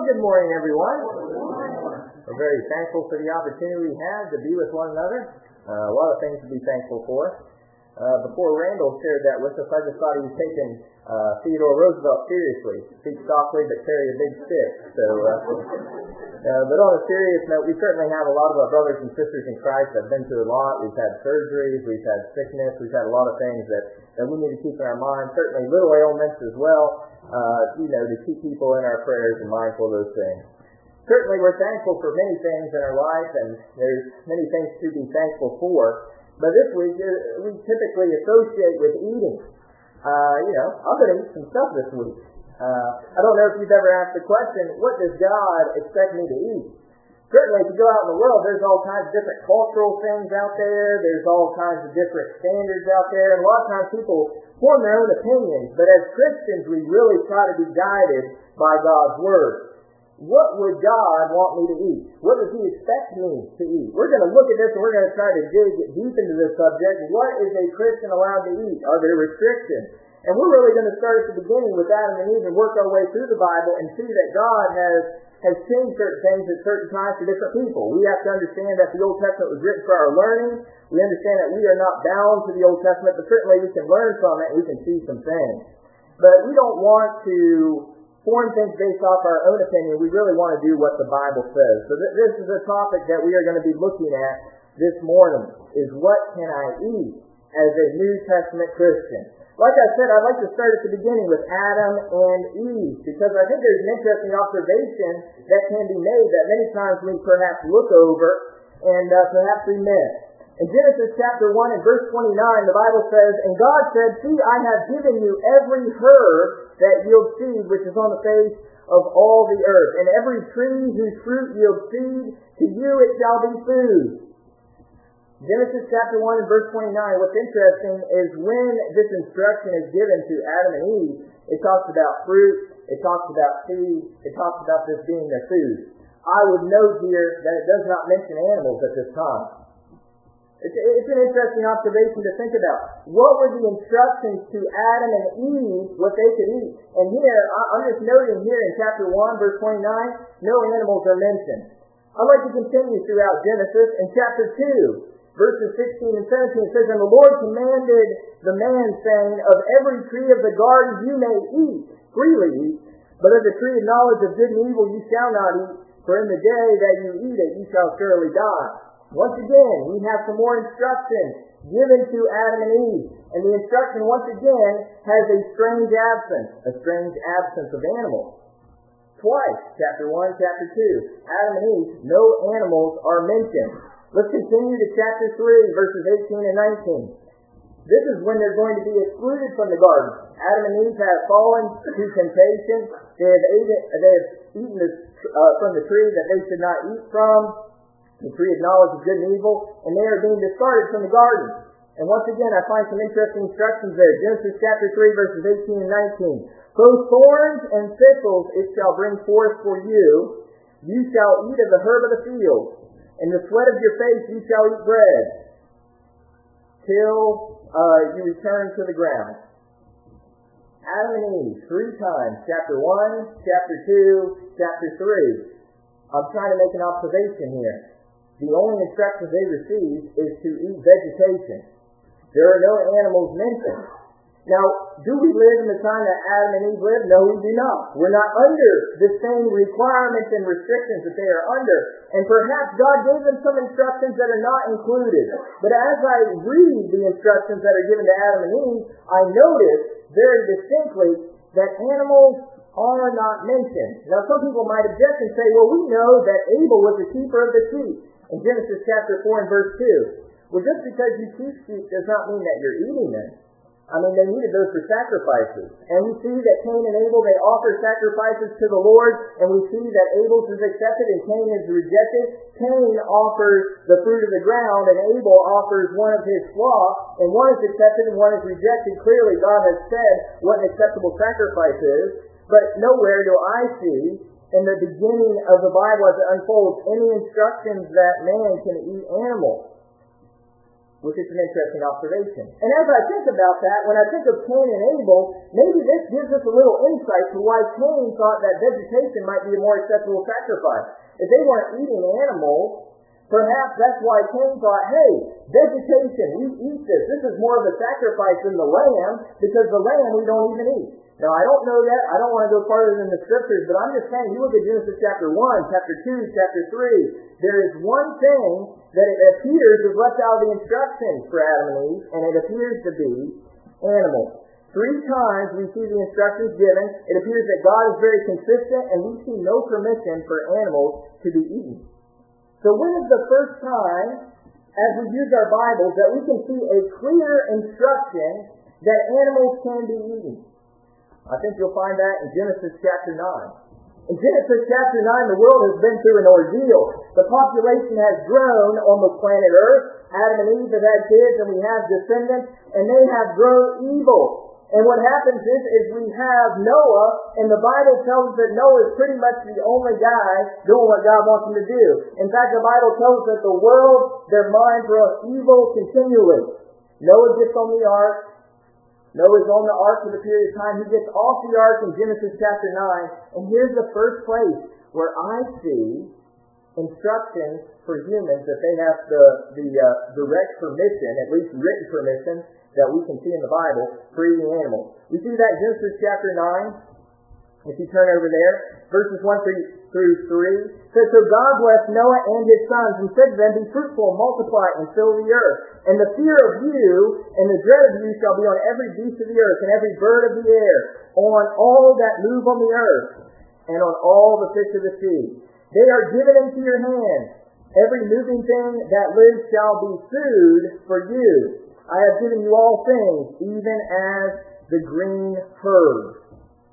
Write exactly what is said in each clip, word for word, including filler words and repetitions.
good morning, everyone. We're very thankful for the opportunity we have to be with one another. Uh, a lot of things to be thankful for. Uh, before Randall shared that with us, I just thought he was taking uh, Theodore Roosevelt seriously. Speak softly, but carry a big stick. So, uh, uh, but on a serious note, we certainly have a lot of our brothers and sisters in Christ that have been through a lot. We've had surgeries, we've had sickness, we've had a lot of things that, that we need to keep in our mind. Certainly little ailments as well. Uh, you know, to keep people in our prayers and mindful of those things. Certainly we're thankful for many things in our life, and there's many things to be thankful for. But this week, uh, we typically associate with eating. Uh, you know, I'm going to eat some stuff this week. Uh, I don't know if you've ever asked the question, what does God expect me to eat? Certainly, if you go out in the world, there's all kinds of different cultural things out there. There's all kinds of different standards out there. And a lot of times people form their own opinions. But as Christians, we really try to be guided by God's Word. What would God want me to eat? What does He expect me to eat? We're going to look at this and we're going to try to dig deep into this subject. What is a Christian allowed to eat? Are there restrictions? And we're really going to start at the beginning with Adam and Eve and work our way through the Bible and see that God has has changed certain things at certain times for different people. We have to understand that the Old Testament was written for our learning. We understand that we are not bound to the Old Testament, but certainly we can learn from it and we can see some things. But we don't want to form things based off our own opinion. We really want to do what the Bible says. So th- this is a topic that we are going to be looking at this morning, is what can I eat as a New Testament Christian? Like I said, I'd like to start at the beginning with Adam and Eve, because I think there's an interesting observation that can be made that many times we perhaps look over and uh, perhaps we miss. In Genesis chapter one and verse twenty-nine, the Bible says, "And God said, See, I have given you every herb that yields seed, which is on the face of all the earth, and every tree whose fruit yields seed, to you it shall be food." Genesis chapter one and verse twenty-nine, what's interesting is when this instruction is given to Adam and Eve, it talks about fruit, it talks about seed, it talks about this being their food. I would note here that it does not mention animals at this time. It's, it's an interesting observation to think about. What were the instructions to Adam and Eve, what they could eat? And here, I'm just noting here in chapter one, verse twenty-nine, no animals are mentioned. I'd like to continue throughout Genesis. In chapter two, verses sixteen and seventeen, it says, "And the Lord commanded the man, saying, Of every tree of the garden you may eat, freely eat, but of the tree of knowledge of good and evil you shall not eat, for in the day that you eat it you shall surely die." Once again, we have some more instruction given to Adam and Eve. And the instruction, once again, has a strange absence, a strange absence of animals. Twice, chapter one, chapter two, Adam and Eve, no animals are mentioned. Let's continue to chapter three, verses eighteen and nineteen. This is when they're going to be excluded from the garden. Adam and Eve have fallen to temptation. They have eaten, they have eaten this, uh, from the tree that they should not eat from, the tree of knowledge of good and evil, and they are being discarded from the garden. And once again, I find some interesting instructions there. Genesis chapter three, verses eighteen and nineteen. "Both thorns and thistles it shall bring forth for you. You shall eat of the herb of the field. In the sweat of your face you shall eat bread, till uh, you return to the ground." Adam and Eve, three times, chapter one, chapter two, chapter three. I'm trying to make an observation here. The only instructions they receive is to eat vegetation. There are no animals mentioned. Now, do we live in the time that Adam and Eve lived? No, we do not. We're not under the same requirements and restrictions that they are under. And perhaps God gave them some instructions that are not included. But as I read the instructions that are given to Adam and Eve, I notice very distinctly that animals are not mentioned. Now, some people might object and say, well, we know that Abel was the keeper of the sheep in Genesis chapter four and verse two. Well, just because you keep sheep does not mean that you're eating them. I mean, they needed those for sacrifices. And we see that Cain and Abel, they offer sacrifices to the Lord, and we see that Abel's is accepted and Cain is rejected. Cain offers the fruit of the ground, and Abel offers one of his flock, and one is accepted and one is rejected. Clearly, God has said what an acceptable sacrifice is, but nowhere do I see in the beginning of the Bible as it unfolds any instructions that man can eat animals. which is an interesting observation. And as I think about that, when I think of Cain and Abel, maybe this gives us a little insight to why Cain thought that vegetation might be a more acceptable sacrifice. If they weren't eating animals, perhaps that's why Cain thought, hey, vegetation, we eat this. This is more of a sacrifice than the lamb, because the lamb we don't even eat. Now, I don't know that. I don't want to go farther than the Scriptures, but I'm just saying, you look at Genesis chapter one, chapter two, chapter three, there is one thing that it appears is left out of the instructions for Adam and Eve, and it appears to be animals. Three times we see the instructions given. It appears that God is very consistent, and we see no permission for animals to be eaten. So when is the first time, as we use our Bibles, that we can see a clear instruction that animals can be eaten? I think you'll find that in Genesis chapter nine. In Genesis chapter nine, the world has been through an ordeal. The population has grown on the planet Earth. Adam and Eve have had kids, and we have descendants, and they have grown evil. And what happens is, is we have Noah, and the Bible tells us that Noah is pretty much the only guy doing what God wants him to do. In fact, the Bible tells us that the world, their minds are on evil continually. Noah gets on the ark. Noah's on the ark for the period of time. He gets off the ark in Genesis chapter nine, and here's the first place where I see instructions for humans that they have the, the uh, direct permission, at least written permission, that we can see in the Bible for eating animals. We see that in Genesis chapter nine. If you turn over there, verses one through three, says, So God blessed Noah and his sons, and said to them, Be fruitful, multiply, and fill the earth. And the fear of you and the dread of you shall be on every beast of the earth, and every bird of the air, on all that move on the earth, and on all the fish of the sea. They are given into your hand. Every moving thing that lives shall be food for you. I have given you all things, even as the green herb.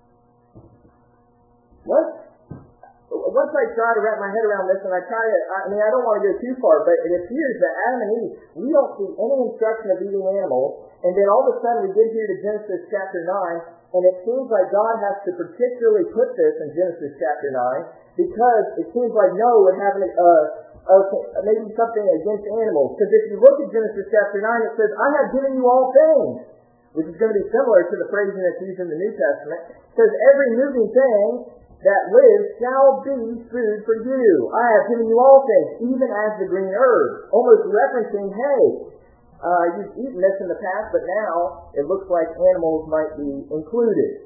What? Once I try to wrap my head around this, and I try to, I mean, I don't want to go too far, but it appears that Adam and Eve, we don't see any instruction of eating animals, and then all of a sudden we get here to Genesis chapter nine, and it seems like God has to particularly put this in Genesis chapter nine, because it seems like Noah would have an, uh, okay, maybe something against animals. Because if you look at Genesis chapter nine, it says, I have given you all things, which is going to be similar to the phrasing that's used in the New Testament. It says, every moving thing that lives shall be food for you. I have given you all things, even as the green herb. Almost referencing, hey, uh, you've eaten this in the past, but now it looks like animals might be included.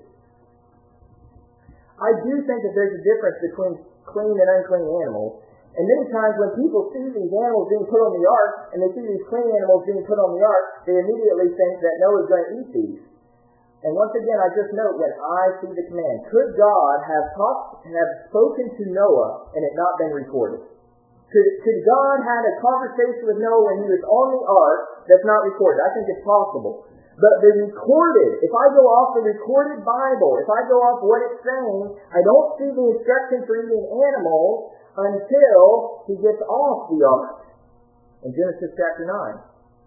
I do think that there's a difference between clean and unclean animals. And many times when people see these animals being put on the ark, and they see these clean animals being put on the ark, they immediately think that Noah's going to eat these. And once again, I just note when I see the command, could God have talked, have spoken to Noah and it not been recorded? Could, could God have a conversation with Noah when he was on the ark that's not recorded? I think it's possible. But the recorded, if I go off the recorded Bible, if I go off what it's saying, I don't see the instruction for eating animals until he gets off the ark in Genesis chapter nine.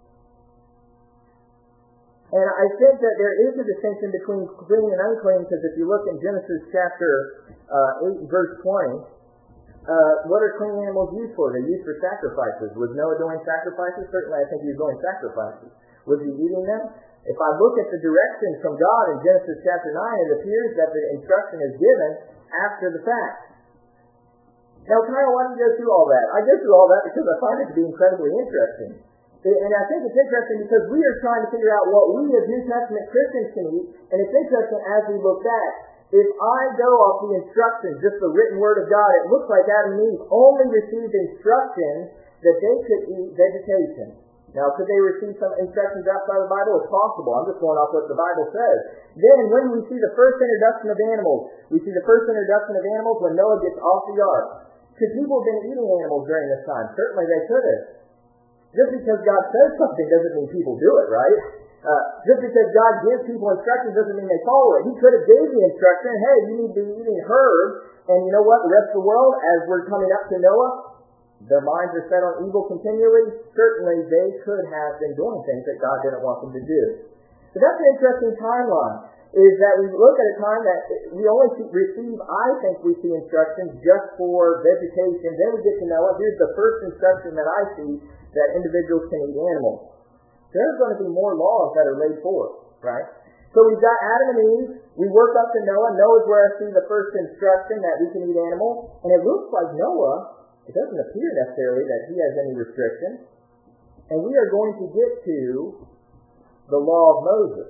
And I think that there is a distinction between clean and unclean, because if you look in Genesis chapter uh, eight, verse twenty, uh, what are clean animals used for? They're used for sacrifices. Was Noah doing sacrifices? Certainly I think he was doing sacrifices. Was he eating them? If I look at the directions from God in Genesis chapter nine, it appears that the instruction is given after the fact. Now, Kyle, why do you go through all that? I go through all that because I find it to be incredibly interesting. And I think it's interesting because we are trying to figure out what we as New Testament Christians can eat, and it's interesting as we look back. If I go off the instructions, just the written word of God, it looks like Adam and Eve only received instructions that they could eat vegetation. Now, could they receive some instructions outside of the Bible? It's possible. I'm just going off what the Bible says. Then, when we see the first introduction of animals, we see the first introduction of animals when Noah gets off the ark. Could people have been eating animals during this time? Certainly they could have. Just because God says something doesn't mean people do it, right? Uh, just because God gives people instructions doesn't mean they follow it. He could have gave the instruction, hey, you need to be eating herbs, and you know what? The rest of the world, as we're coming up to Noah, their minds are set on evil continually. Certainly they could have been doing things that God didn't want them to do. So that's an interesting timeline, is that we look at a time that we only see, receive, I think we see instructions just for vegetation. Then we get to Noah. Here's the first instruction that I see, that individuals can eat animals. there's going to be more laws that are laid forth, right? So we've got Adam and Eve. We work up to Noah. Noah's where I see the first instruction that we can eat animals. And it looks like Noah, it doesn't appear necessarily that he has any restrictions. And we are going to get to the law of Moses,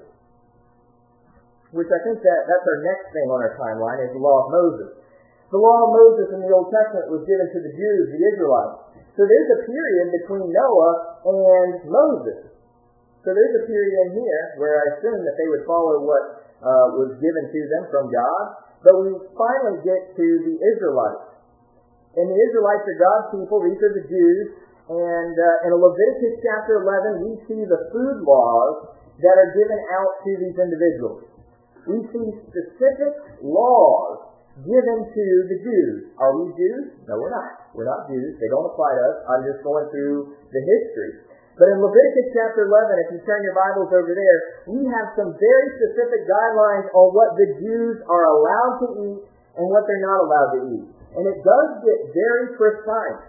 which I think that that's our next thing on our timeline, is the law of Moses. The law of Moses in the Old Testament was given to the Jews, the Israelites. So there's a period between Noah and Moses. So there's a period in here where I assume that they would follow what uh, was given to them from God. But we finally get to the Israelites. And the Israelites are God's people. These are the Jews. And uh, in Leviticus chapter eleven, we see the food laws that are given out to these individuals. We see specific laws given to the Jews. Are we Jews? No, we're not. We're not Jews. They don't apply to us. I'm just going through the history. But in Leviticus chapter eleven, if you turn your Bibles over there, we have some very specific guidelines on what the Jews are allowed to eat and what they're not allowed to eat. And it does get very precise.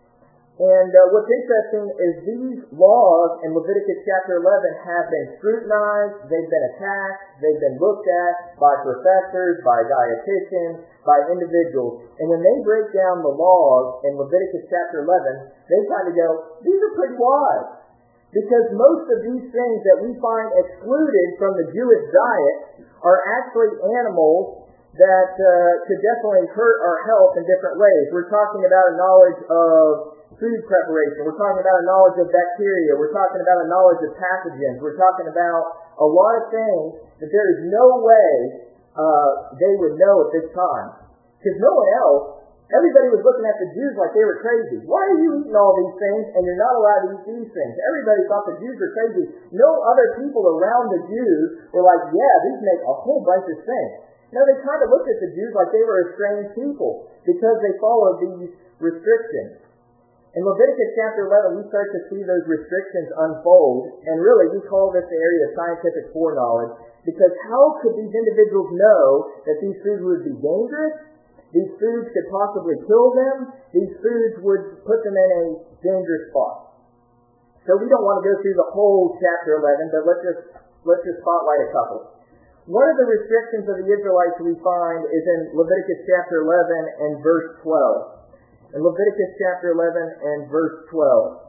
And uh, what's interesting is these laws in Leviticus chapter eleven have been scrutinized, they've been attacked, they've been looked at by professors, by dietitians, by individuals. And when they break down the laws in Leviticus chapter eleven, they kind of go, these are pretty wise. Because most of these things that we find excluded from the Jewish diet are actually animals that uh, could definitely hurt our health in different ways. We're talking about a knowledge of food preparation. We're talking about a knowledge of bacteria. We're talking about a knowledge of pathogens. We're talking about a lot of things that there is no way uh, they would know at this time. Because no one else, everybody was looking at the Jews like they were crazy. Why are you eating all these things and you're not allowed to eat these things? Everybody thought the Jews were crazy. No other people around the Jews were like, yeah, these make a whole bunch of sense. No, they kind of looked at the Jews like they were a strange people because they followed these restrictions. In Leviticus chapter eleven, we start to see those restrictions unfold, and really we call this the area of scientific foreknowledge, because how could these individuals know that these foods would be dangerous? These foods could possibly kill them. These foods would put them in a dangerous spot. So we don't want to go through the whole chapter eleven, but let's just let's just spotlight a couple. One of the restrictions of the Israelites we find is in Leviticus chapter eleven and verse twelve. In Leviticus chapter eleven and verse twelve.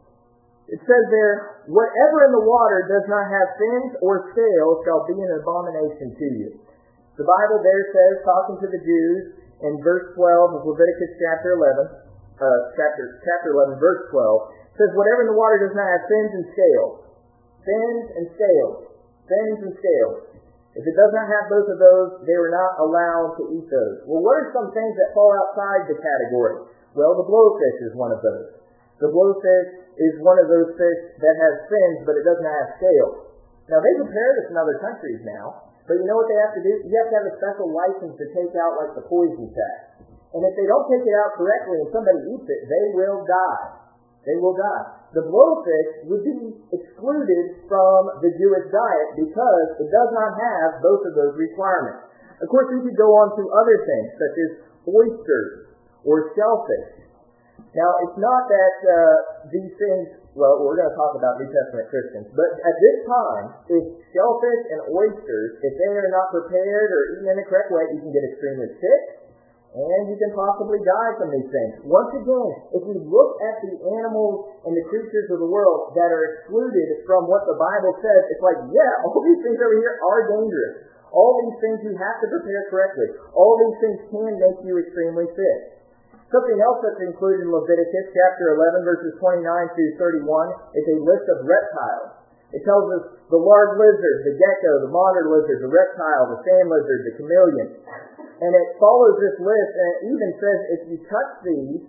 It says there, whatever in the water does not have fins or scales shall be an abomination to you. The Bible there says, talking to the Jews, in verse twelve of Leviticus chapter eleven, uh, chapter, chapter eleven, verse twelve, says, whatever in the water does not have fins and scales. Fins and scales. Fins and scales. If it does not have both of those, they were not allowed to eat those. Well, what are some things that fall outside the category? Well, the blowfish is one of those. The blowfish is one of those fish that has fins, but it doesn't have scales. Now, they prepare this in other countries now, but you know what they have to do? You have to have a special license to take out, like, the poison tax. And if they don't take it out correctly and somebody eats it, they will die. They will die. The blowfish would be excluded from the Jewish diet because it does not have both of those requirements. Of course, we could go on to other things, such as oysters or shellfish. Now, it's not that uh, these things, well, we're going to talk about New Testament Christians, but at this time, if shellfish and oysters, if they are not prepared or eaten in the correct way, you can get extremely sick, and you can possibly die from these things. Once again, if we look at the animals and the creatures of the world that are excluded from what the Bible says, it's like, yeah, all these things over here are dangerous. All these things you have to prepare correctly. All these things can make you extremely sick. Something else that's included in Leviticus chapter eleven, verses twenty-nine through thirty-one, is a list of reptiles. It tells us the large lizard, the gecko, the monitor lizard, the reptile, the sand lizard, the chameleon. And it follows this list, and it even says if you touch these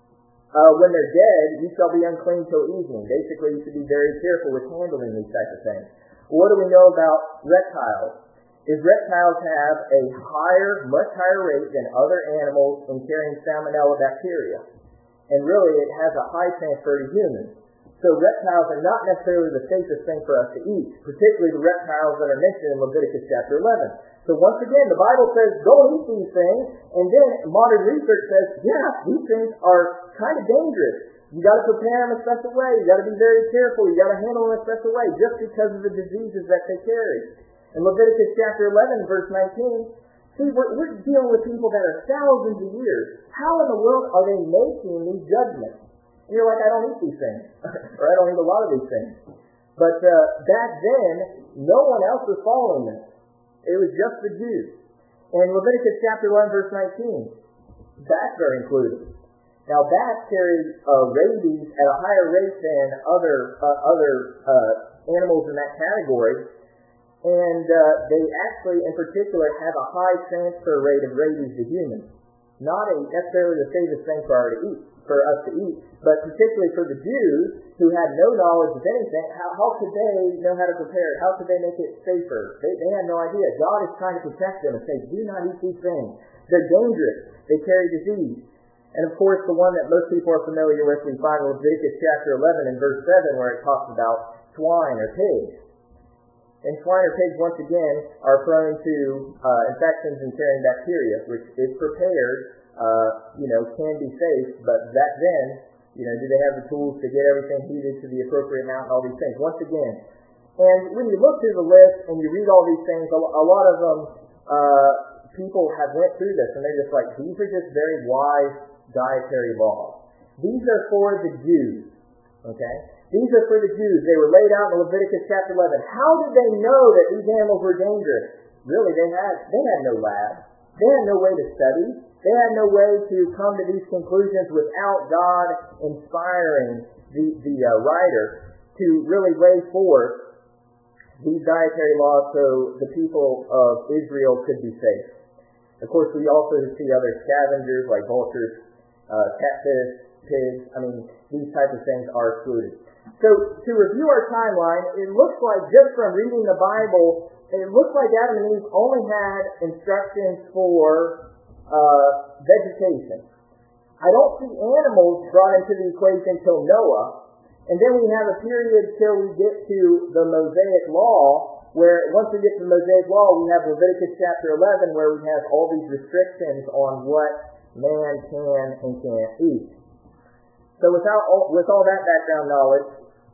uh, when they're dead, you shall be unclean till evening. Basically, you should be very careful with handling these types of things. Well, what do we know about reptiles? Is reptiles have a higher, much higher rate than other animals in carrying salmonella bacteria. And really, it has a high transfer to humans. So reptiles are not necessarily the safest thing for us to eat, particularly the reptiles that are mentioned in Leviticus chapter eleven. So once again, the Bible says, don't eat these things, and then modern research says, yeah, these things are kind of dangerous. You got to prepare them a special way. You got to be very careful. You got to handle them a special way just because of the diseases that they carry. In Leviticus chapter eleven, verse nineteen, see, we're, we're dealing with people that are thousands of years. How in the world are they making these judgments? And you're like, I don't eat these things. Or I don't eat a lot of these things. But uh, back then, no one else was following this. It was just the Jews. In Leviticus chapter one, verse nineteen, bats are included. Now, bats carry uh, rabies at a higher rate than other uh, other uh, animals in that category, and uh, they actually, in particular, have a high transfer rate of rabies to humans. Not a necessarily the safest thing for, our to eat, for us to eat, but particularly for the Jews who had no knowledge of anything, how, how could they know how to prepare it? How could they make it safer? They, they had no idea. God is trying to protect them and say, do not eat these things. They're dangerous. They carry disease. And of course, the one that most people are familiar with, we find in Leviticus chapter eleven and verse seven, where it talks about swine or pigs. And swine or pigs, once again, are prone to uh, infections and carrying bacteria, which is prepared, uh, you know, can be safe, but back then, you know, do they have the tools to get everything heated to the appropriate amount and all these things? Once again. And when you look through the list and you read all these things, a, a lot of them, uh, people have went through this, and they're just like, these are just very wise dietary laws. These are for the Jews. Okay? These are for the Jews. They were laid out in Leviticus chapter eleven. How did they know that these animals were dangerous? Really, they had they had no lab. They had no way to study. They had no way to come to these conclusions without God inspiring the, the uh, writer to really lay forth these dietary laws so the people of Israel could be safe. Of course, we also see other scavengers like vultures, uh, catfish, pigs. I mean, these types of things are excluded. So, to review our timeline, it looks like just from reading the Bible, it looks like Adam and Eve only had instructions for uh, vegetation. I don't see animals brought into the equation till Noah, and then we have a period till we get to the Mosaic Law, where once we get to the Mosaic Law, we have Leviticus chapter eleven, where we have all these restrictions on what man can and can't eat. So without all, with all that background knowledge,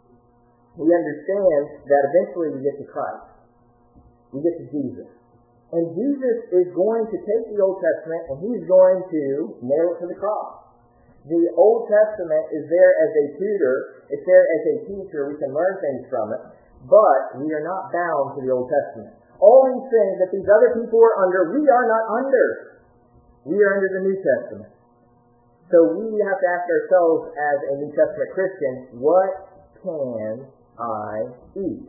we understand that eventually we get to Christ. We get to Jesus. And Jesus is going to take the Old Testament and he's going to nail it to the cross. The Old Testament is there as a tutor. It's there as a teacher. We can learn things from it. But we are not bound to the Old Testament. All these things that these other people are under, we are not under. We are under the New Testament. So we have to ask ourselves as a New Testament Christian, what can I eat?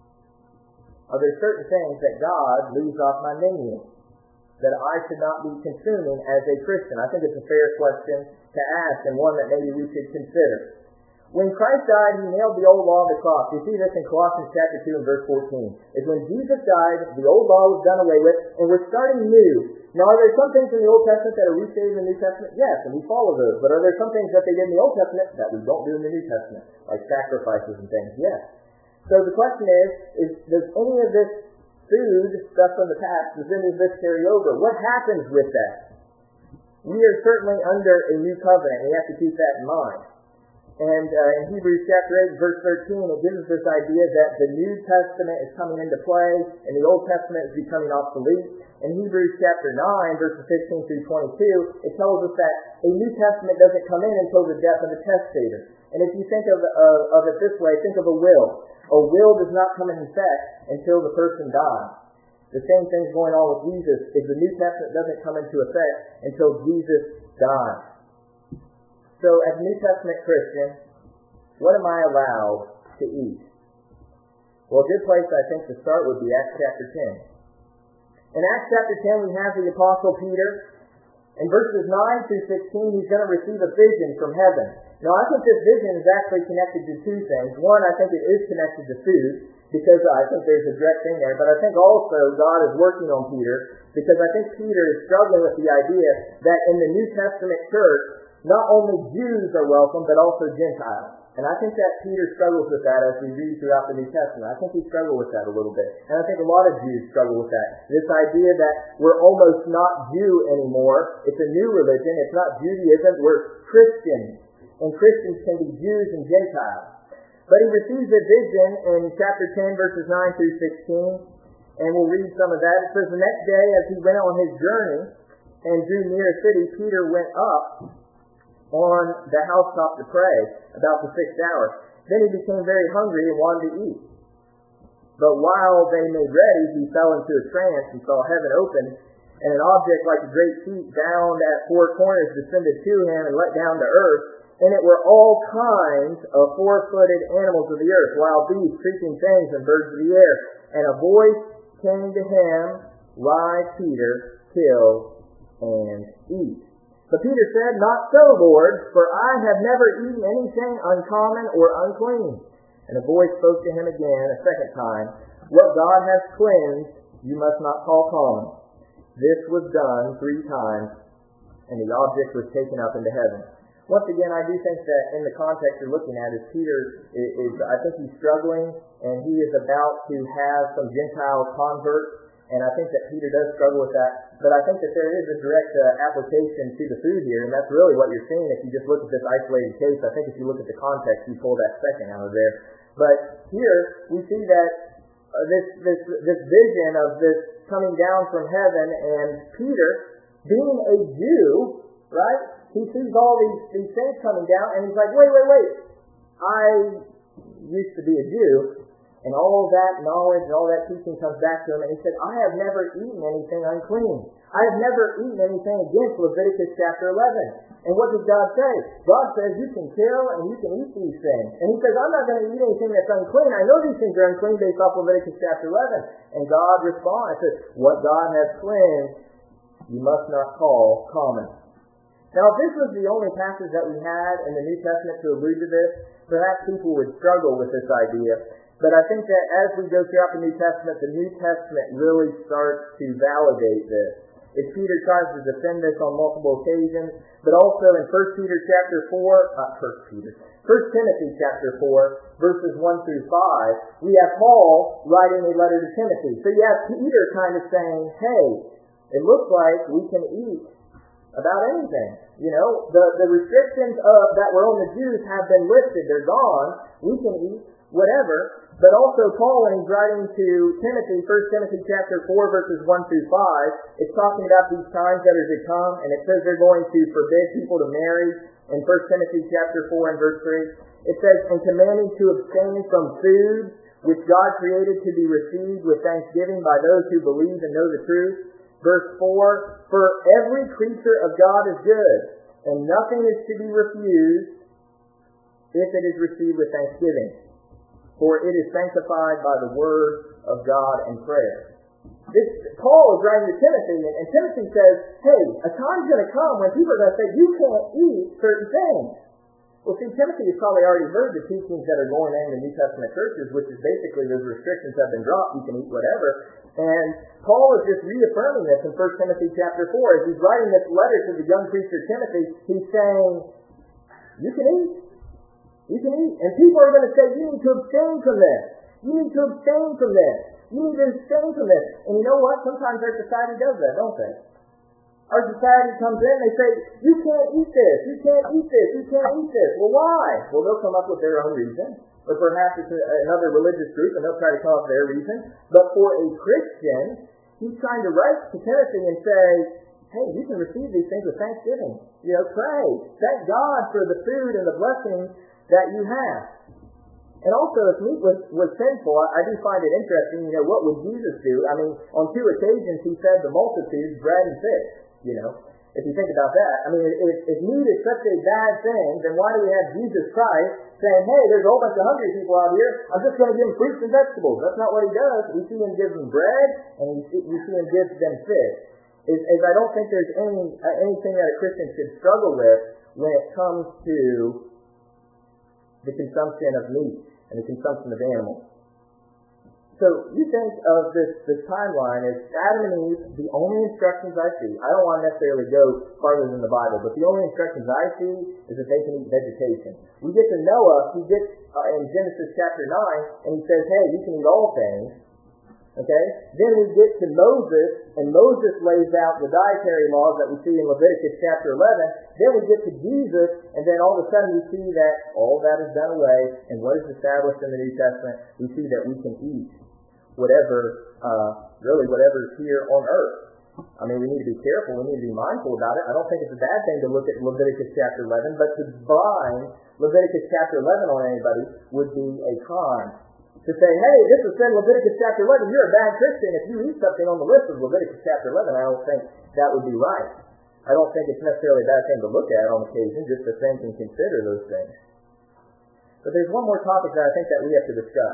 Are there certain things that God leaves off my menu that I should not be consuming as a Christian? I think it's a fair question to ask and one that maybe we should consider. When Christ died, he nailed the old law on the cross. You see this in Colossians chapter two and verse fourteen. It's when Jesus died, the old law was done away with, and we're starting new. Now, are there some things in the Old Testament that are restated in the New Testament? Yes, and we follow those. But are there some things that they did in the Old Testament that we don't do in the New Testament, like sacrifices and things? Yes. So the question is, is does any of this food, stuff from the past, does any of this carry over? What happens with that? We are certainly under a new covenant. We have to keep that in mind. And uh, in Hebrews chapter eight, verse thirteen, it gives us this idea that the New Testament is coming into play and the Old Testament is becoming obsolete. In Hebrews chapter nine, verses fifteen through twenty-two, it tells us that a New Testament doesn't come in until the death of the testator. And if you think of, uh, of it this way, think of a will. A will does not come into effect until the person dies. The same thing's going on with Jesus, is the New Testament doesn't come into effect until Jesus dies. So, as a New Testament Christian, what am I allowed to eat? Well, a good place, I think, to start would be Acts chapter ten. In Acts chapter ten, we have the Apostle Peter. In verses nine through sixteen, he's going to receive a vision from heaven. Now, I think this vision is actually connected to two things. One, I think it is connected to food, because I think there's a direct thing there. But I think also God is working on Peter, because I think Peter is struggling with the idea that in the New Testament church, not only Jews are welcome, but also Gentiles. And I think that Peter struggles with that as we read throughout the New Testament. I think he struggled with that a little bit. And I think a lot of Jews struggle with that. This idea that we're almost not Jew anymore. It's a new religion. It's not Judaism. We're Christians. and Christians can be Jews and Gentiles. But he receives a vision in chapter ten, verses nine through sixteen, and we'll read some of that. It says, the next day as he went on his journey and drew near a city, Peter went up on the housetop to pray about the sixth hour. Then he became very hungry and wanted to eat. But while they made ready, he fell into a trance and saw heaven open, and an object like a great sheet bound at four corners descended to him and let down to earth. And it were all kinds of four-footed animals of the earth, wild beasts, creeping things, and birds of the air. And a voice came to him, rise, Peter, kill and eat. But Peter said, not so, Lord, for I have never eaten anything uncommon or unclean. And a voice spoke to him again a second time, what God has cleansed, you must not call common. This was done three times, and the object was taken up into heaven. Once again, I do think that in the context you're looking at is Peter is, is I think he's struggling, and he is about to have some Gentile converts, and I think that Peter does struggle with that. But I think that there is a direct uh, application to the food here, and that's really what you're seeing if you just look at this isolated case. I think if you look at the context, you pull that second out of there. But here we see that uh, this this this vision of this coming down from heaven, and Peter, being a Jew, right? He sees all these, these things coming down, and he's like, wait, wait, wait. I used to be a Jew, and all that knowledge and all that teaching comes back to him, and he said, I have never eaten anything unclean. I have never eaten anything against Leviticus chapter eleven. And what does God say? God says you can kill and you can eat these things. And he says, I'm not going to eat anything that's unclean. I know these things are unclean based off Leviticus chapter eleven. And God responds, says, what God has cleansed, you must not call common. Now, if this was the only passage that we had in the New Testament to allude to this, perhaps people would struggle with this idea. But I think that as we go throughout the New Testament, the New Testament really starts to validate this. As Peter tries to defend this on multiple occasions, but also in First Peter chapter four, not First Peter, First Timothy chapter four, verses one through five, we have Paul writing a letter to Timothy. So you have Peter kind of saying, hey, it looks like we can eat about anything. You know, the, the restrictions of, that were on the Jews have been lifted. They're gone. We can eat whatever. But also Paul, when he's writing to Timothy, First Timothy chapter four, verses one through five, it's talking about these times that are to come, and it says they're going to forbid people to marry in First Timothy chapter four and verse three. It says, and commanding to abstain from food which God created to be received with thanksgiving by those who believe and know the truth. Verse four, for every creature of God is good, and nothing is to be refused if it is received with thanksgiving, for it is sanctified by the word of God and prayer. This, Paul is writing to Timothy, and, and Timothy says, hey, a time's going to come when people are going to say, you can't eat certain things. Well, see, Timothy has probably already heard the teachings that are going on in the New Testament churches, which is basically those restrictions have been dropped, you can eat whatever. And Paul is just reaffirming this in First Timothy chapter four. As he's writing this letter to the young preacher Timothy, he's saying, you can eat. You can eat. And people are going to say, you need to abstain from this. You need to abstain from this. You need to abstain from this. And you know what? Sometimes our society does that, don't they? Our society comes in and they say, you can't eat this. You can't eat this. You can't eat this. Well, why? Well, they'll come up with their own reason. Or perhaps it's a, another religious group and they'll try to come up with their reason. But for a Christian, he's trying to write to Timothy and say, hey, you can receive these things with thanksgiving. You know, pray. Thank God for the food and the blessings that you have. And also, if meat was, was sinful, I do find it interesting, you know, what would Jesus do? I mean, on two occasions he fed the multitudes bread and fish, you know, if you think about that. I mean, if, if meat is such a bad thing, then why do we have Jesus Christ saying, hey, there's a whole bunch of hungry people out here, I'm just going to give them fruits and vegetables. That's not what he does. We see him give them bread, and we see, we see him give them fish. Is, is I don't think there's any uh, anything that a Christian should struggle with when it comes to the consumption of meat and the consumption of animals. So you think of this, this timeline as Adam and Eve, the only instructions I see, I don't want to necessarily go farther than the Bible, but the only instructions I see is that they can eat vegetation. We get to Noah, he gets uh, in Genesis chapter nine, and he says, hey, you can eat all things. Okay? Then we get to Moses, and Moses lays out the dietary laws that we see in Leviticus chapter eleven. Then we get to Jesus, and then all of a sudden we see that all that is done away, and what is established in the New Testament, we see that we can eat whatever, uh, really whatever is here on earth. I mean, we need to be careful, we need to be mindful about it. I don't think it's a bad thing to look at Leviticus chapter eleven, but to bind Leviticus chapter eleven on anybody would be a crime. To say, hey, this is in Leviticus chapter eleven, you're a bad Christian if you eat something on the list of Leviticus chapter eleven, I don't think that would be right. I don't think it's necessarily a bad thing to look at on occasion, just to think and consider those things. But there's one more topic that I think that we have to discuss.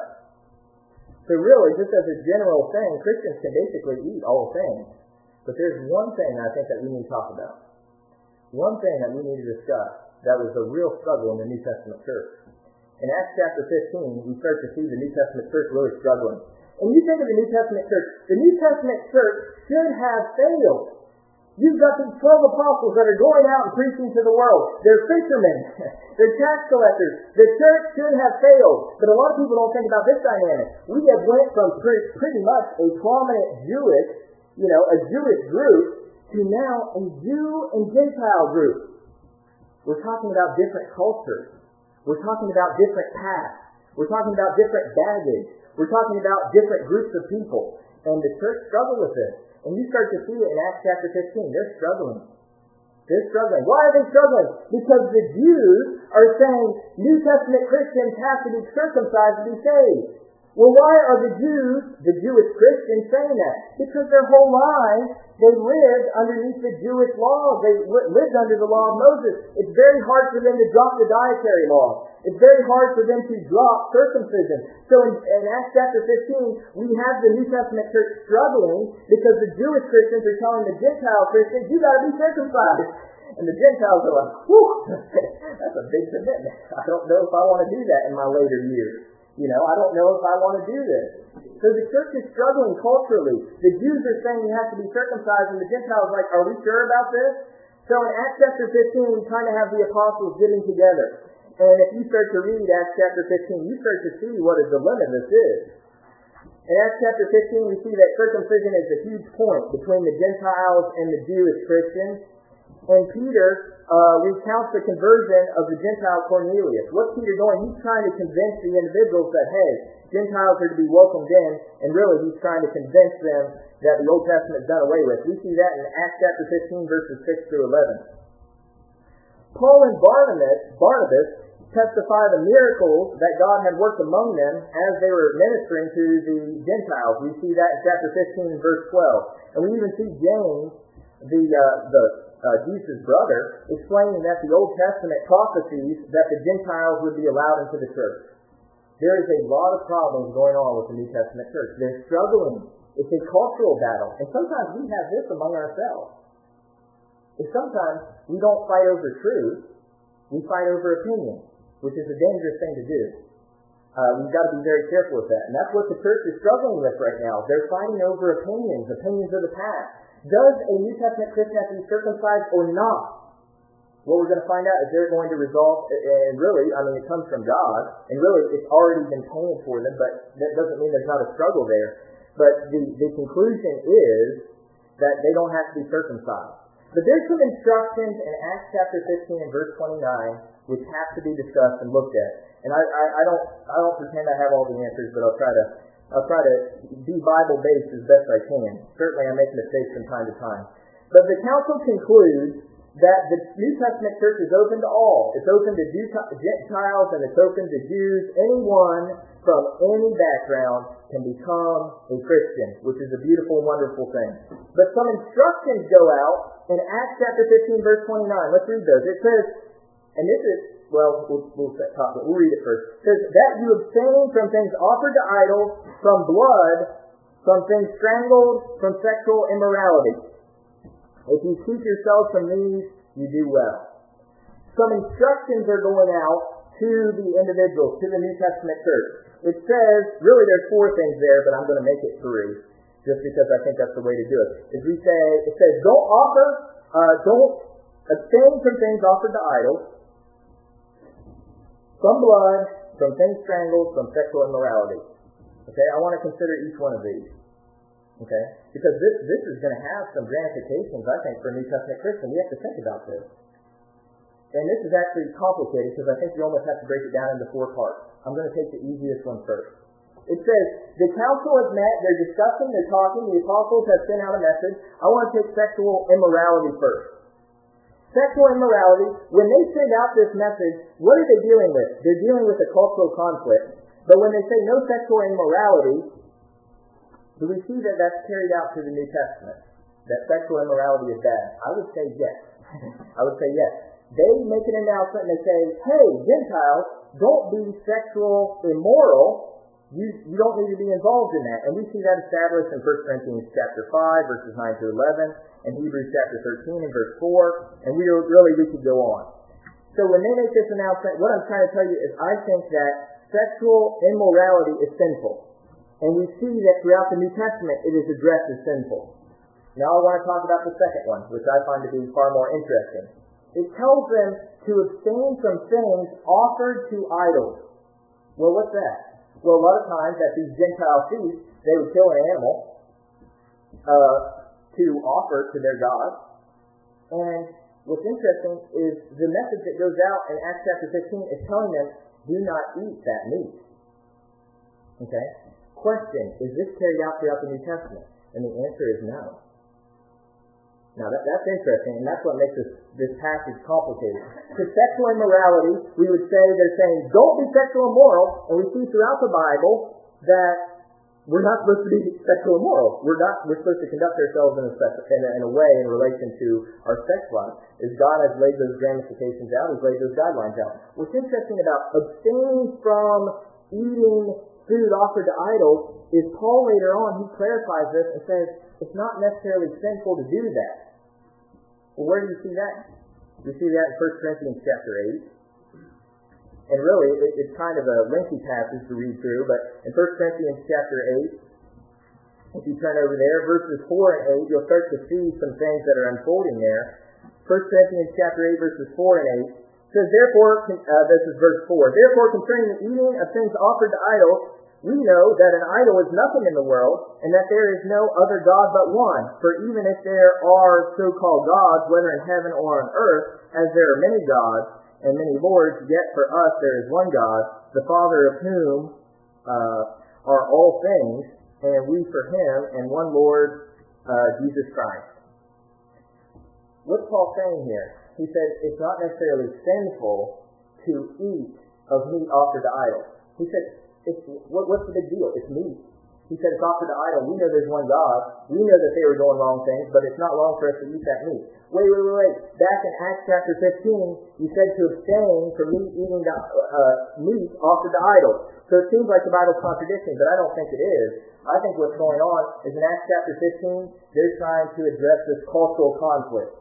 So really, just as a general thing, Christians can basically eat all things. But there's one thing I think that we need to talk about. One thing that we need to discuss that was the real struggle in the New Testament church. In Acts chapter fifteen, we start to see the New Testament church really struggling. And you think of the New Testament church, the New Testament church should have failed. You've got these twelve apostles that are going out and preaching to the world. They're fishermen. They're tax collectors. The church should have failed. But a lot of people don't think about this dynamic. We have went from pre- pretty much a prominent Jewish, you know, a Jewish group to now a Jew and Gentile group. We're talking about different cultures. We're talking about different paths. We're talking about different baggage. We're talking about different groups of people. And the church struggled with this. And you start to see it in Acts chapter fifteen. They're struggling. They're struggling. Why are they struggling? Because the Jews are saying New Testament Christians have to be circumcised to be saved. Well, why are the Jews, the Jewish Christians, saying that? Because their whole lives, they lived underneath the Jewish law. They lived under the law of Moses. It's very hard for them to drop the dietary law. It's very hard for them to drop circumcision. So in, in Acts chapter fifteen, we have the New Testament church struggling because the Jewish Christians are telling the Gentile Christians, you got to be circumcised. And the Gentiles are like, whew, that's a big commitment. I don't know if I want to do that in my later years. You know, I don't know if I want to do this. So the church is struggling culturally. The Jews are saying you have to be circumcised, and the Gentiles are like, are we sure about this? So in Acts chapter fifteen, we kind of have the apostles getting together. And if you start to read Acts chapter fifteen, you start to see what a dilemma this is. In Acts chapter fifteen, we see that circumcision is a huge point between the Gentiles and the Jewish Christians. And Peter uh, recounts the conversion of the Gentile Cornelius. What's Peter doing? He's trying to convince the individuals that, hey, Gentiles are to be welcomed in, and really he's trying to convince them that the Old Testament is done away with. We see that in Acts chapter fifteen, verses six through eleven. Paul and Barnabas, Barnabas testify the miracles that God had worked among them as they were ministering to the Gentiles. We see that in chapter fifteen, verse twelve. And we even see James, the uh, the Uh, Jesus' brother, explaining that the Old Testament prophecies that the Gentiles would be allowed into the church. There is a lot of problems going on with the New Testament church. They're struggling. It's a cultural battle. And sometimes we have this among ourselves. And sometimes we don't fight over truth. We fight over opinion, which is a dangerous thing to do. Uh, we've got to be very careful with that. And that's what the church is struggling with right now. They're fighting over opinions, opinions of the past. Does a New Testament Christian have to be circumcised or not? What we're going to find out is they're going to resolve, and really, I mean, it comes from God, and really it's already been painted for them, but that doesn't mean there's not a struggle there. But the, the conclusion is that they don't have to be circumcised. But there's some instructions in Acts chapter fifteen and verse twenty-nine which have to be discussed and looked at. And I, I, I don't I don't pretend I have all the answers, but I'll try to I'll try to be Bible-based as best I can. Certainly I make mistakes from time to time. But the council concludes that the New Testament church is open to all. It's open to Gentiles and it's open to Jews. Anyone from any background can become a Christian, which is a beautiful, wonderful thing. But some instructions go out in Acts chapter fifteen, verse twenty-nine. Let's read those. It says, and this is, well, we'll, we'll, talk, we'll read it first. It says, that you abstain from things offered to idols, from blood, from things strangled, from sexual immorality. If you keep yourselves from these, you do well. Some instructions are going out to the individuals, to the New Testament church. It says, really there's four things there, but I'm going to make it three, just because I think that's the way to do it. As we say, it says, don't offer, uh, don't abstain from things offered to idols, from blood, from things strangled, from sexual immorality. Okay, I want to consider each one of these. Okay? Because this, this is going to have some ramifications, I think, for a New Testament Christian. We have to think about this. And this is actually complicated because I think you almost have to break it down into four parts. I'm going to take the easiest one first. It says, the council has met, they're discussing, they're talking, the apostles have sent out a message. I want to take sexual immorality first. Sexual immorality, when they send out this message, what are they dealing with? They're dealing with a cultural conflict. But when they say no sexual immorality, do we see that that's carried out to the New Testament? That sexual immorality is bad? I would say yes. I would say yes. They make an announcement and they say, hey, Gentiles, don't be sexual immoral. You, you don't need to be involved in that. And we see that established in First Corinthians chapter five, verses nine to eleven, and Hebrews chapter thirteen and verse four, and we really, we could go on. So when they make this announcement, what I'm trying to tell you is I think that sexual immorality is sinful. And we see that throughout the New Testament it is addressed as sinful. Now I want to talk about the second one, which I find to be far more interesting. It tells them to abstain from things offered to idols. Well, what's that? Well, a lot of times at these Gentile feasts, they would kill an animal uh, to offer to their gods. And what's interesting is the message that goes out in Acts chapter fifteen is telling them, do not eat that meat. Okay? Question, is this carried out throughout the New Testament? And the answer is no. Now, that, that's interesting, and that's what makes this, this passage complicated. To sexual immorality, we would say they're saying, don't be sexual immoral, and we see throughout the Bible that we're not supposed to be sexual immoral. We're not. We're supposed to conduct ourselves in a, in a, in a way in relation to our sex life, as God has laid those ramifications out, He's laid those guidelines out. What's interesting about abstaining from eating food offered to idols is Paul later on, he clarifies this and says, it's not necessarily sinful to do that. Well, where do you see that? We see that in First Corinthians chapter eight. And really, it, it's kind of a lengthy passage to read through, but in First Corinthians chapter eight, if you turn over there, verses four and eight, you'll start to see some things that are unfolding there. First Corinthians chapter eight, verses four and eight, says, therefore, uh, this is verse four, therefore concerning the eating of things offered to idols, we know that an idol is nothing in the world, and that there is no other God but one. For even if there are so-called gods, whether in heaven or on earth, as there are many gods and many lords, yet for us there is one God, the Father of whom uh, are all things, and we for Him, and one Lord, uh, Jesus Christ. What's Paul saying here? He said it's not necessarily sinful to eat of meat offered to idols. He said, It's, what, what's the big deal? It's meat. He said it's offered to idol. We know there's one God. We know that they were doing wrong things, but it's not wrong for us to eat that meat. Wait, wait, wait, wait. Back in Acts chapter fifteen, you said to abstain from meat eating the, uh, meat offered to idols. So it seems like the Bible's contradicting, but I don't think it is. I think what's going on is in Acts chapter fifteen, they're trying to address this cultural conflict.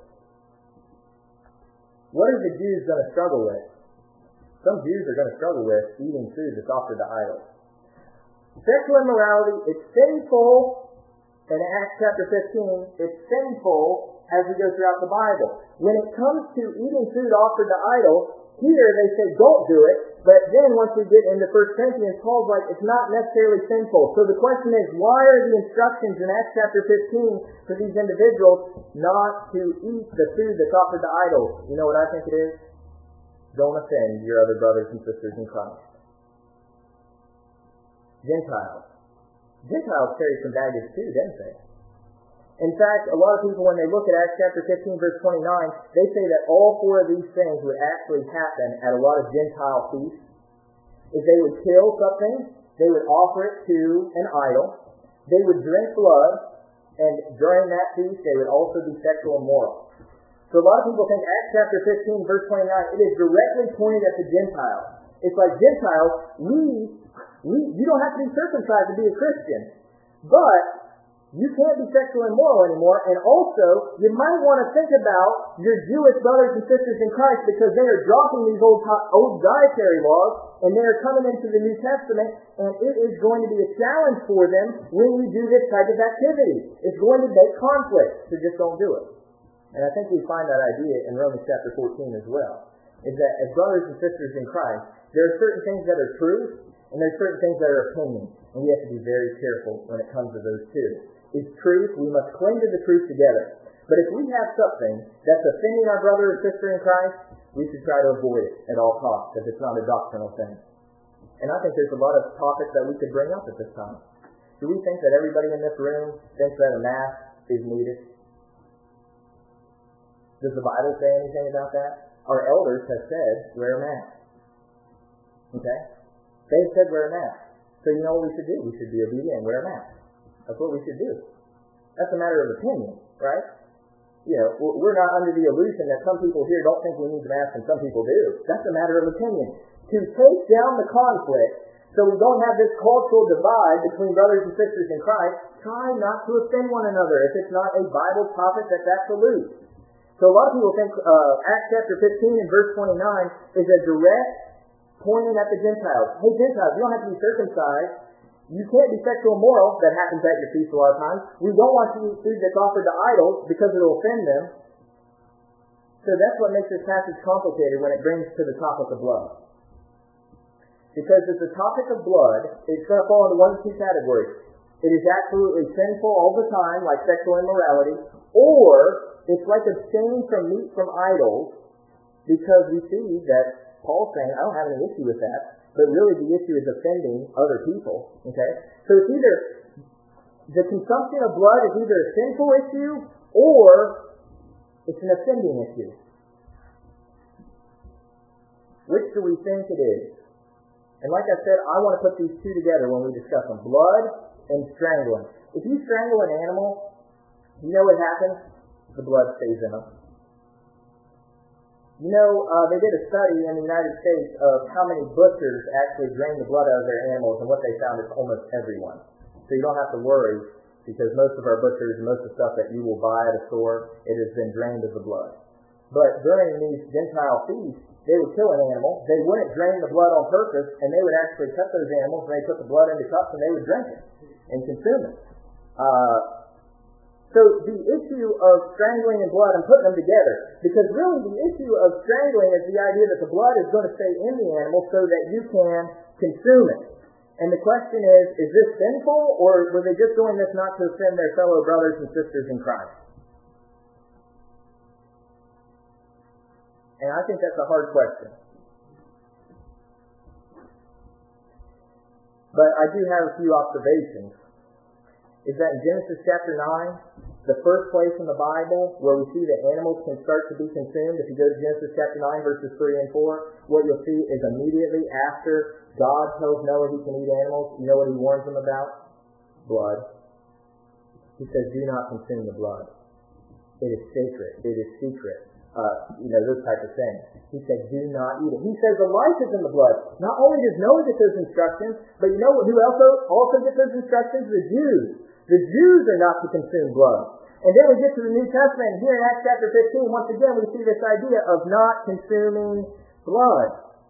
What are the Jews going to struggle with? Some Jews are going to struggle with eating food that's offered to idols. Sexual immorality, it's sinful in Acts chapter fifteen. It's sinful as we go throughout the Bible. When it comes to eating food offered to idols, here they say don't do it, but then once we get into First Corinthians, Paul's like it's not necessarily sinful. So the question is, why are the instructions in Acts chapter fifteen for these individuals not to eat the food that's offered to idols? You know what I think it is? Don't offend your other brothers and sisters in Christ. Gentiles. Gentiles carry some baggage too, don't they? In fact, a lot of people, when they look at Acts chapter fifteen, verse twenty-nine, they say that all four of these things would actually happen at a lot of Gentile feasts. If they would kill something, they would offer it to an idol. They would drink blood, and during that feast, they would also be sexual immoral. So a lot of people think Acts chapter fifteen, verse twenty-nine, it is directly pointed at the Gentiles. It's like Gentiles, we, we, you don't have to be circumcised to be a Christian, but you can't be sexually immoral anymore, and also, you might want to think about your Jewish brothers and sisters in Christ because they are dropping these old, old dietary laws, and they are coming into the New Testament, and it is going to be a challenge for them when we do this type of activity. It's going to make conflict, so just don't do it. And I think we find that idea in Romans chapter fourteen as well, is that as brothers and sisters in Christ, there are certain things that are truth, and there are certain things that are opinion, and we have to be very careful when it comes to those two. is truth. We must cling to the truth together. But if we have something that's offending our brother or sister in Christ, we should try to avoid it at all costs, because it's not a doctrinal thing. And I think there's a lot of topics that we could bring up at this time. Do we think that everybody in this room thinks that a mask is needed? Does the Bible say anything about that? Our elders have said, wear a mask. Okay? They've said wear a mask. So you know what we should do? We should be obedient and wear a mask. That's what we should do. That's a matter of opinion, right? You know, we're not under the illusion that some people here don't think we need the mask and some people do. That's a matter of opinion. To take down the conflict so we don't have this cultural divide between brothers and sisters in Christ, try not to offend one another if it's not a Bible topic that's absolute. So a lot of people think uh, Acts chapter fifteen and verse twenty-nine is a direct pointing at the Gentiles. Hey, Gentiles, you don't have to be circumcised. You can't be sexual immoral. That happens at your feast a lot of times. We don't want you to eat food that's offered to idols because it will offend them. So that's what makes this passage complicated when it brings to the topic of blood. Because if the topic of blood, it's going to fall into one of two categories. It is absolutely sinful all the time, like sexual immorality, or it's like abstaining from meat from idols, because we see that Paul's saying, I don't have any issue with that, but really the issue is offending other people. Okay? So it's either, the consumption of blood is either a sinful issue, or it's an offending issue. Which do we think it is? And like I said, I want to put these two together when we discuss them. Blood and strangling. If you strangle an animal, you know what happens? The blood stays in them. You know, uh, they did a study in the United States of how many butchers actually drain the blood out of their animals, and what they found is almost everyone. So you don't have to worry, because most of our butchers and most of the stuff that you will buy at a store, it has been drained of the blood. But during these Gentile feasts, they would kill an animal, they wouldn't drain the blood on purpose, and they would actually cut those animals, and they put the blood into cups, and they would drink it and consume it. Uh, so the issue of strangling and blood, I'm putting them together, because really the issue of strangling is the idea that the blood is going to stay in the animal so that you can consume it. And the question is, is this sinful, or were they just doing this not to offend their fellow brothers and sisters in Christ? And I think that's a hard question. But I do have a few observations. Is that in Genesis chapter nine, the first place in the Bible where we see that animals can start to be consumed, if you go to Genesis chapter nine, verses three and four, what you'll see is immediately after God tells Noah he can eat animals, you know what he warns them about? Blood. He says, do not consume the blood. It is sacred. It is secret. Uh, you know, those type of things. He said, do not eat it. He says the life is in the blood. Not only does Noah get those instructions, but you know who also, also gets those instructions? The Jews. The Jews are not to consume blood. And then we get to the New Testament, and here in Acts chapter fifteen, once again, we see this idea of not consuming blood.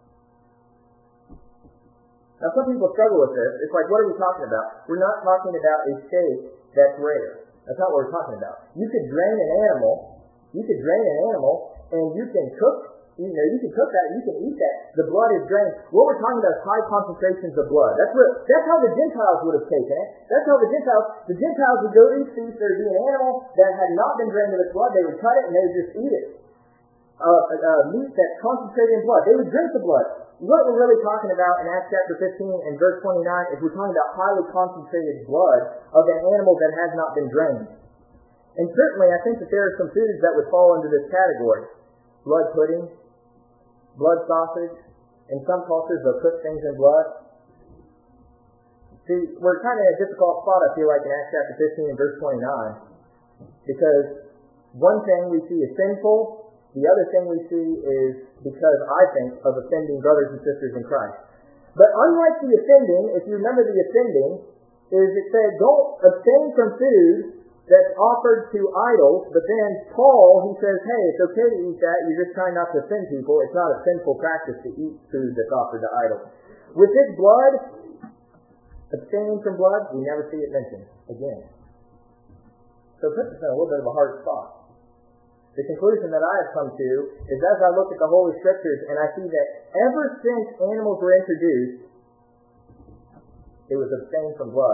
Now, some people struggle with this. It's like, what are we talking about? We're not talking about a steak that's rare. That's not what we're talking about. You could drain an animal You could drain an animal, and you can cook, you know, you can cook that, you can eat that. The blood is drained. What we're talking about is high concentrations of blood. That's what, that's how the Gentiles would have taken it. That's how the Gentiles, the Gentiles would go to these feasts, there would be an animal that had not been drained of its blood, they would cut it, and they would just eat it. Uh, uh, meat that's concentrated in blood. They would drink the blood. What we're really talking about in Acts chapter fifteen and verse twenty-nine is we're talking about highly concentrated blood of an animal that has not been drained. And certainly, I think that there are some foods that would fall into this category. Blood pudding, blood sausage. In some cultures, they'll cook things in blood. See, we're kind of in a difficult spot, I feel like, in Acts chapter fifteen and verse twenty-nine. Because one thing we see is sinful. The other thing we see is because, I think, of offending brothers and sisters in Christ. But unlike the offending, if you remember the offending, is it said, don't abstain from food that's offered to idols, but then Paul, he says, hey, it's okay to eat that, you're just trying not to offend people. It's not a sinful practice to eat food that's offered to idols. With this blood, abstaining from blood, we never see it mentioned again. So it puts us in a little bit of a hard spot. The conclusion that I have come to is as I look at the Holy Scriptures and I see that ever since animals were introduced, it was abstain from blood.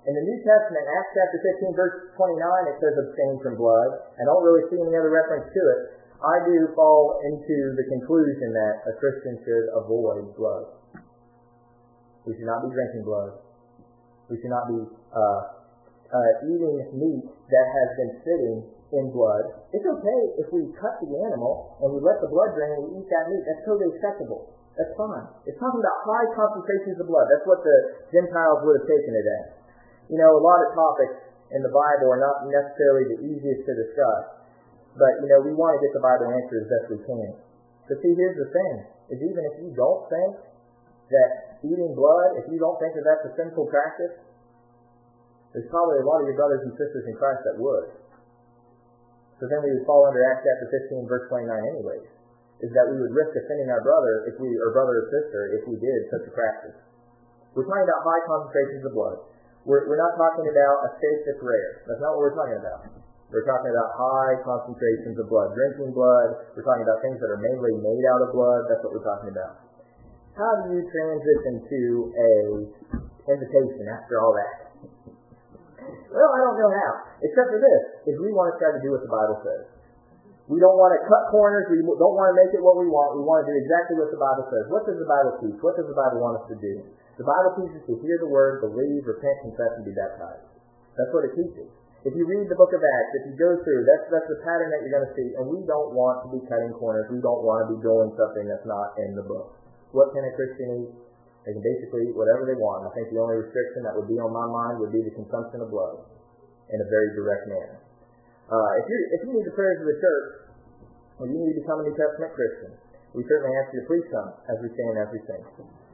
In the New Testament, Acts chapter fifteen, verse twenty-nine, it says abstain from blood. I don't really see any other reference to it. I do fall into the conclusion that a Christian should avoid blood. We should not be drinking blood. We should not be uh, uh, eating meat that has been sitting in blood. It's okay if we cut the animal and we let the blood drain and we eat that meat. That's totally acceptable. That's fine. It's talking about high concentrations of blood. That's what the Gentiles would have taken it as. You know, a lot of topics in the Bible are not necessarily the easiest to discuss. But, you know, we want to get the Bible answered as best we can. But see, here's the thing, is even if you don't think that eating blood, if you don't think that that's a sinful practice, there's probably a lot of your brothers and sisters in Christ that would. So then we would fall under Acts chapter fifteen, verse twenty-nine anyways, is that we would risk offending our brother, if we, or brother or sister, if we did such a practice. We're talking about high concentrations of blood. We're, we're not talking about a steak that's rare. That's not what we're talking about. We're talking about high concentrations of blood. Drinking blood. We're talking about things that are mainly made out of blood. That's what we're talking about. How do you transition to a invitation after all that? Well, I don't know how. Except for this, is we want to try to do what the Bible says. We don't want to cut corners. We don't want to make it what we want. We want to do exactly what the Bible says. What does the Bible teach? What does the Bible want us to do? The Bible teaches to hear the word, believe, repent, confess, and be baptized. That's what it teaches. If you read the book of Acts, if you go through, that's that's the pattern that you're going to see. And we don't want to be cutting corners. We don't want to be doing something that's not in the book. What can a Christian eat? They can basically eat whatever they want. I think the only restriction that would be on my mind would be the consumption of blood in a very direct manner. Uh, if you if you need the prayers of the church, or you need to become a New Testament Christian, we certainly ask you to please come as we stand, as we sing.